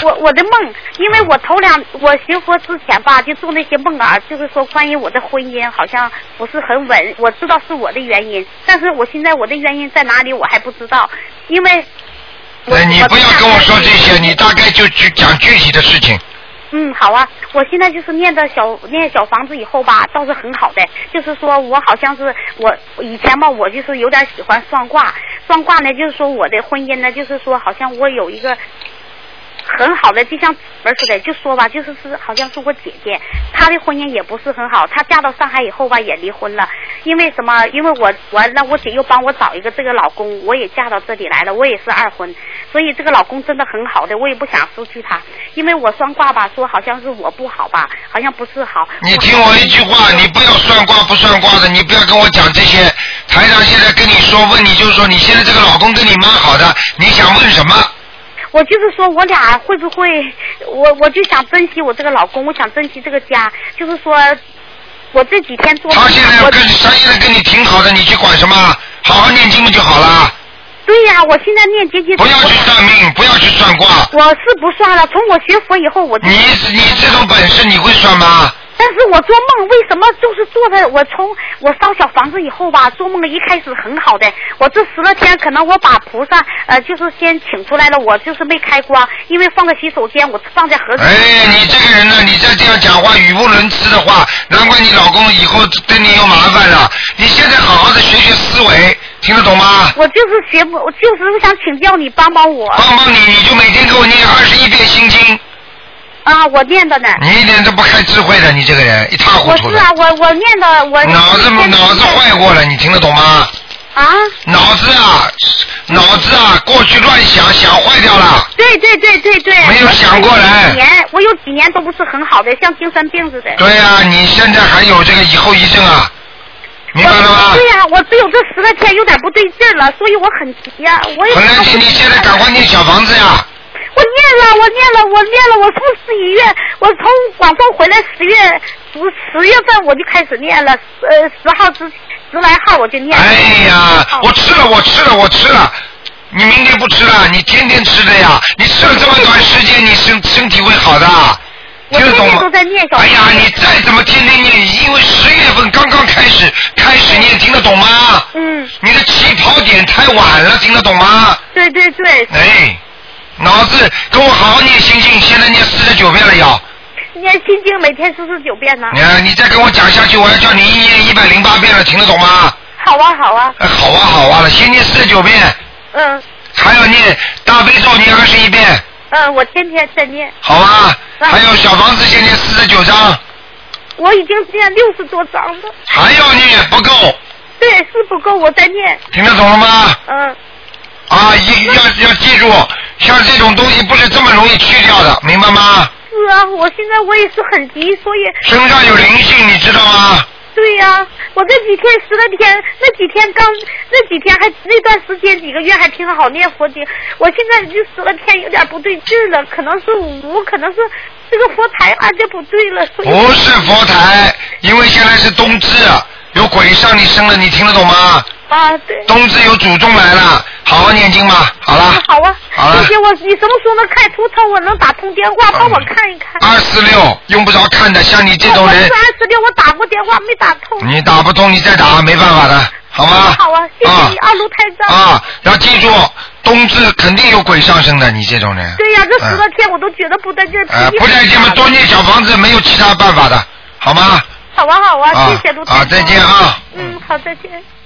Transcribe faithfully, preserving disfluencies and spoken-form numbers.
我我的梦，因为我头两我学佛之前吧，就做那些梦啊，就是说关于我的婚姻好像不是很稳，我知道是我的原因，但是我现在我的原因在哪里我还不知道，因为哎，你不要跟我说这些，你大概就去讲具体的事情。 嗯，好啊，我现在就是念的小念小房子以后吧，倒是很好的，就是说我好像是我以前吧，我就是有点喜欢算卦，算卦呢，就是说我的婚姻呢，就是说好像我有一个很好的，就像儿似的，就说吧，就是是好像是我姐姐，她的婚姻也不是很好，她嫁到上海以后吧也离婚了，因为什么？因为我我那我姐又帮我找一个这个老公，我也嫁到这里来了，我也是二婚，所以这个老公真的很好的，我也不想失去他，因为我算卦吧说好像是我不好吧，好像不是好。 你听我一句话，你不要算卦不算卦的，你不要跟我讲这些。台长现在跟你说，问你就是说，你现在这个老公跟你蛮好的，你想问什么？ 我就是说我俩会不会，我我就想珍惜我这个老公，我想珍惜这个家，就是说，我这几天做。 他现在跟他现在跟你挺好的，你去管什么？好好念经不就好了？ 对呀、啊，我现在念结节。 不要去算命，不要去算卦。 我是不算了，从我学佛以后，我就。 你你这种本事你会算吗？ 但是我做梦为什么就是做的？我从我烧小房子以后吧，做梦一开始很好的，我这十来天可能我把菩萨呃就是先请出来了，我就是没开光，因为放在洗手间，我放在盒子里。 哎，你这个人呢，你再这样讲话语无伦次的话，难怪你老公以后对你有麻烦了。你现在好好的学学思维，听得懂吗？ 我就是学，我就是想请教你帮帮我。 帮帮你，你就每天给我念二十一遍心经。 啊，我念的呢。 你一点都不开智慧的，你这个人一塌糊涂的。 我是啊，我我念的我。 脑子脑子坏过了，你听得懂吗？ 啊。 脑子啊，脑子啊，过去乱想，想坏掉了。 对对对对对。 没有想过来。 几年，我有几年都不是很好的，像精神病似的。 对呀、啊，你现在还有这个以后遗症啊，明白了吗？ 对呀、啊，我只有这十来天有点不对劲了，所以我很急呀、啊。我也。 很难急，你现在赶快念小房子呀。 我念了，我念了，我念了，我从十一月，我从广州回来十月十十月份我就开始念了，呃，十号之十来号我就念了。 哎呀，我吃了，我吃了，我吃了。你明天不吃了？你天天吃的呀！你吃了这么短时间，你身身体会好的。 我天天都在念小房子。 哎呀，你再怎么天天念，因为十月份刚刚开始开始念，听得懂吗？ 嗯。 你的起跑点太晚了，听得懂吗？ 对对对。 哎。脑子跟我好好念心经，现在念四十九遍了要。 念心经每天四十九遍呢。 你你再跟我讲下去，我要叫你一念一百零八遍了，听得懂吗？ 好啊好啊。 哎、好啊好啊了，先念四十九遍。 嗯。 还要念大悲咒念二十一遍。 嗯，我天天在念。 好啊。嗯、还有小房子先念四十九章。 我已经念六十多章了。 还要念不够。 对，是不够，我在念。 听得懂了吗？ 嗯。 啊，一要要记住，像这种东西不是这么容易去掉的，明白吗？ 是啊，我现在我也是很急，所以。 身上有灵性，你知道吗？ 对呀、啊，我这几天十来天，那几天刚那几天还那段时间几个月还挺好念佛经，我现在就十来天有点不对劲了，可能是五，可能是这个佛台按着不对了，所以。 不是佛台，因为现在是冬至，有鬼上你身了，你听得懂吗？ 啊，对。 冬至有祖宗来了，好好念经吧，好了。 好啊。 好了。 谢谢我，你什么时候能开图腾？我能打通电话，帮我看一看。 二四六用不着看的，像你这种人。 我是二四六，我打过电话没打通。 你打不通，你再打，没办法的，好吗？ 好啊，谢谢你，二路太长。 啊，要记住，冬至肯定有鬼上身的，你这种人。 对呀、啊，这十多天我都觉得不带劲。 呃，不带劲嘛，多念小房子，没有其他办法的，好吗？ 好啊，好啊， 啊谢谢卢太长。 啊，再见啊。 嗯，好，再见。